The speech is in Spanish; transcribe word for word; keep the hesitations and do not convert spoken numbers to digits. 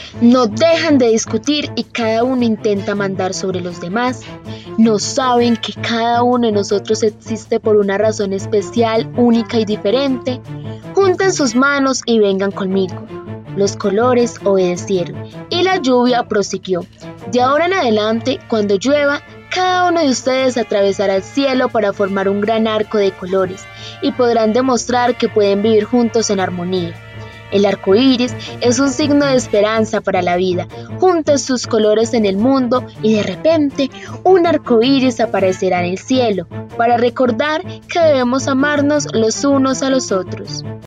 No dejan de discutir y cada uno intenta mandar sobre los demás. No saben que cada uno de nosotros existe por una razón especial, única y diferente. Junten sus manos y vengan conmigo. Los colores obedecieron y la lluvia prosiguió. De ahora en adelante, cuando llueva, cada uno de ustedes atravesará el cielo para formar un gran arco de colores y podrán demostrar que pueden vivir juntos en armonía. El arco iris es un signo de esperanza para la vida. Junten sus colores en el mundo y de repente un arco iris aparecerá en el cielo para recordar que debemos amarnos los unos a los otros.